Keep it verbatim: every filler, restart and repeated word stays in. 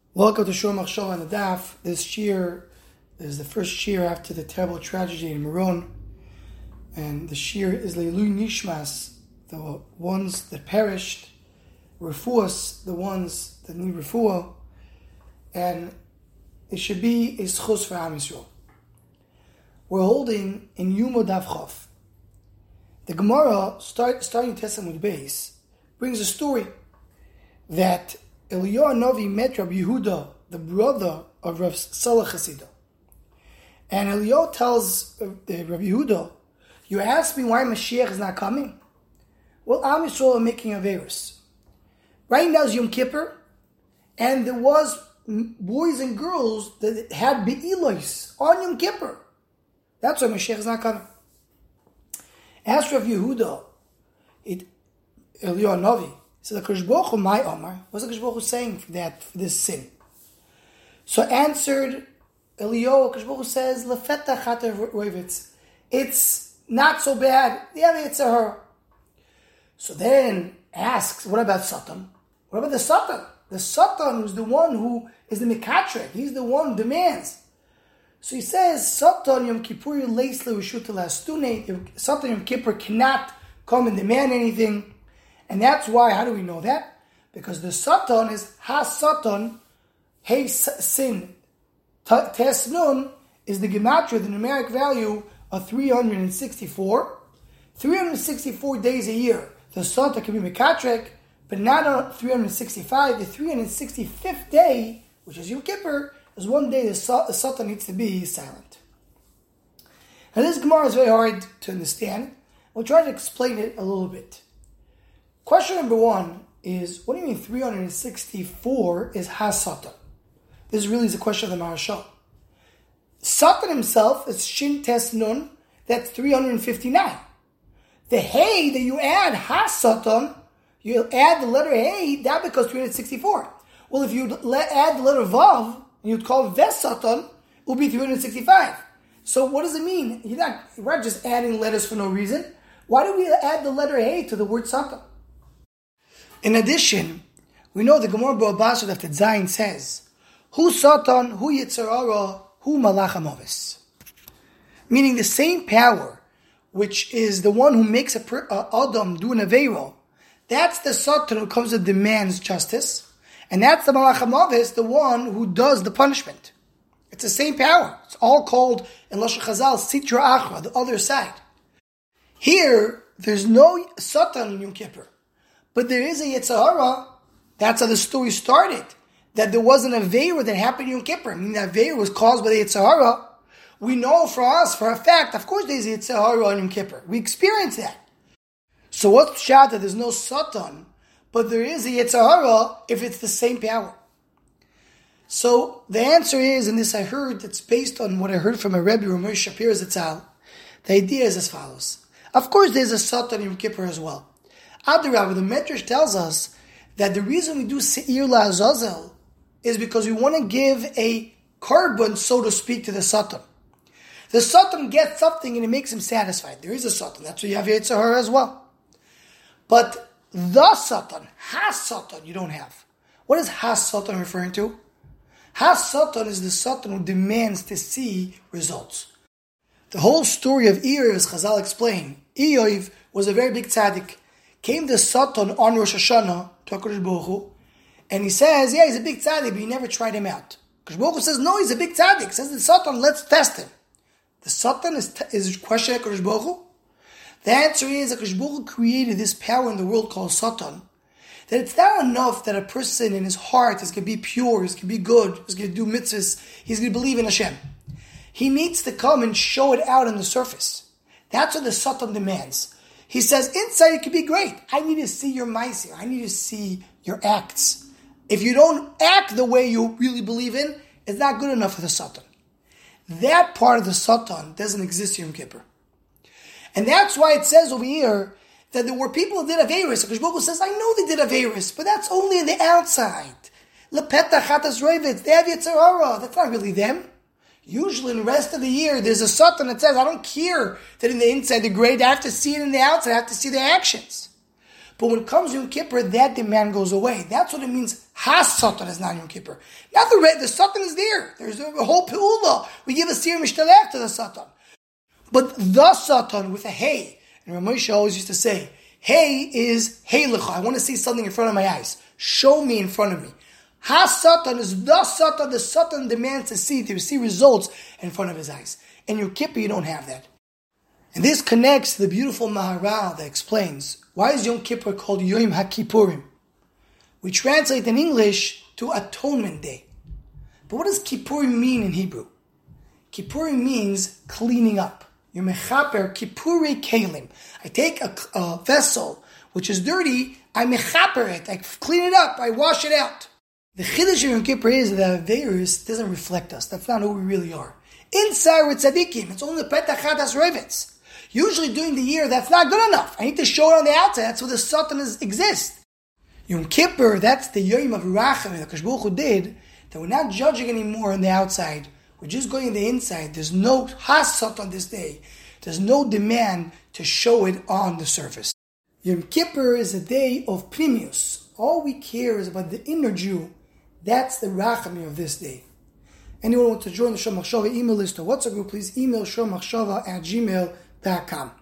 Welcome to Shur Machshava on the Daf. This shir is the first shir after the terrible tragedy in Meron, and the shir is Leilui Nishmas, the ones that perished, Refuas, the ones that need refuah, and it should be a schus for Am Yisrael. We're holding in Yumo Daf Chof. The Gemara, start, starting Tessamud Beis, brings a story that Eliyahu Novi met Rabbi Yehuda, the brother of Rav Salah Chasida. And Eliyahu tells uh, Rabbi Yehuda, you ask me why Mashiach is not coming? Well, Am Yisrael are making a virus. Right now is Yom Kippur, and there was boys and girls that had Be'ilos on Yom Kippur. That's why Mashiach is not coming. Ask Rabbi Yehuda, it, Eliyahu Novi, so the Kodesh Baruch Hu, my Omar, what's the Kodesh Baruch Hu saying for that, for this sin? So answered Eliyahu, Kodesh Baruch Hu says, Lefeta Chata Roivitz. It's not so bad. Yeah, it's a her. So then asks, what about Satan? What about the Satan? The Satan who's the one who is the Mekatrek. He's the one who demands. So he says, Satan Yom Kippur Leisle Rishut Lastune. Satan Yom Kippur cannot come and demand anything. And that's why, how do we know that? Because the Satan is Ha-Satan, Hey Sin. Tes Nun is the Gematria, the numeric value of three hundred sixty-four. three hundred sixty-four days a year. The Satan can be Mekatrek, but not on three hundred sixty-five. The three hundred sixty-fifth day, which is Yom Kippur, is one day the Satan needs to be silent. Now this Gemara is very hard to understand. We'll try to explain it a little bit. Question number one is, what do you mean three hundred sixty-four is Ha-Satan? This really is a question of the Maharshal. Satan himself is Shin Tes Nun, that's three hundred fifty-nine. The Hey that you add, Ha-Satan, you add the letter Hey, that becomes three hundred sixty-four. Well, if you add the letter Vav, and you'd call it Ves-Satan, it would be three hundred sixty-five. So what does it mean? You're not, we're not just adding letters for no reason. Why do we add the letter Hey to the word Satan? In addition, we know the Gemara B'Abasad of Tetzayin says, Hu Satan, Hu Yetzer Hara, Hu Malach HaMavis. Meaning the same power, which is the one who makes a per, uh, Adam do an Aveiro, that's the Satan who comes and demands justice, and that's the Malach HaMavis, the one who does the punishment. It's the same power. It's all called, in Lashon Chazal, Sitra Achra, the other side. Here, there's no Satan in Yom Kippur. But there is a Yetzer Hara. That's how the story started. That there was an Aveira that happened in Yom Kippur. I mean, that Aveira was caused by the Yetzer Hara. We know for us, for a fact, of course there's a Yetzer Hara on Yom Kippur. We experience that. So what's Pshat that there's no Satan, but there is a Yetzer Hara if it's the same power? So the answer is, and this I heard, it's based on what I heard from a Rebbe, Ramesh Shapir Zatzal. The idea is as follows. Of course there's a Satan in Yom Kippur as well. Adarabah, the Medrash tells us that the reason we do Seir LaAzazel is because we want to give a carbon, so to speak, to the Satan. The Satan gets something and it makes him satisfied. There is a Satan. That's why you have Yetzer Hara as well. But the Satan, Ha-Satan, you don't have. What is Ha-Satan referring to? Ha-Satan is the Satan who demands to see results. The whole story of Eir, as Chazal explained, Eoiv was a very big tzaddik. Came the Satan on Rosh Hashanah to HaKadosh Baruch Hu, and he says, yeah, he's a big tzaddik, but he never tried him out. HaKadosh Baruch Hu says, no, he's a big tzaddik. Says the Satan, let's test him. The Satan is, t- is questioning HaKadosh Baruch Hu. The answer is, HaKadosh Baruch Hu created this power in the world called Satan, that it's not enough that a person in his heart is going to be pure, he's going to be good, he's going to do mitzvahs, he's going to believe in Hashem. He needs to come and show it out on the surface. That's what the Satan demands. He says, inside it could be great. I need to see your ma'aser. I need to see your acts. If you don't act the way you really believe in, it's not good enough for the Satan. That part of the Satan doesn't exist in Yom Kippur. And that's why it says over here that there were people who did Aveiros. Because Baruch Hu says, I know they did Aveiros, but that's only in the outside. Lepeta chatas roivitz, they have Yetzer Hara. That's not really them. Usually in the rest of the year, there's a Satan that says, I don't care that in the inside they're great, I have to see it in the outside, I have to see their actions. But when it comes to Yom Kippur, that demand goes away. That's what it means, Ha-Satan is not Yom Kippur. Now the, the Satan is there. There's a whole Pe'ula. We give a Sir Mishtalech to the Satan. But the Satan with a Hey. And Ramosha always used to say, Hey is Hey Lecha. I want to see something in front of my eyes. Show me in front of me. Ha-Satan is the Satan. The Satan demands to see, to see results in front of his eyes. In Yom Kippur, you don't have that. And this connects to the beautiful Maharal that explains, why is Yom Kippur called Yom HaKippurim? We translate in English to Atonement Day. But what does Kippurim mean in Hebrew? Kippurim means cleaning up. You're mechaper Kippuri Kalim. I take a, a vessel which is dirty, I mechaper it, I clean it up, I wash it out. The Chiddush of Yom Kippur is that Averis doesn't reflect us. That's not who we really are. Inside we're tzaddikim. It's only the Petach Chadas Revitz. Usually during the year, that's not good enough. I need to show it on the outside. That's where the Satan is, exists. Yom Kippur, that's the Yom of Rachamim that Kadosh Baruch Hu did, that we're not judging anymore on the outside. We're just going on the inside. There's no hasat on this day. There's no demand to show it on the surface. Yom Kippur is a day of Primius. All we care is about the inner Jew. That's the Rachamim of this day. Anyone who wants to join the Shor Machshava email list or WhatsApp group, please email shor machshava at gmail dot com.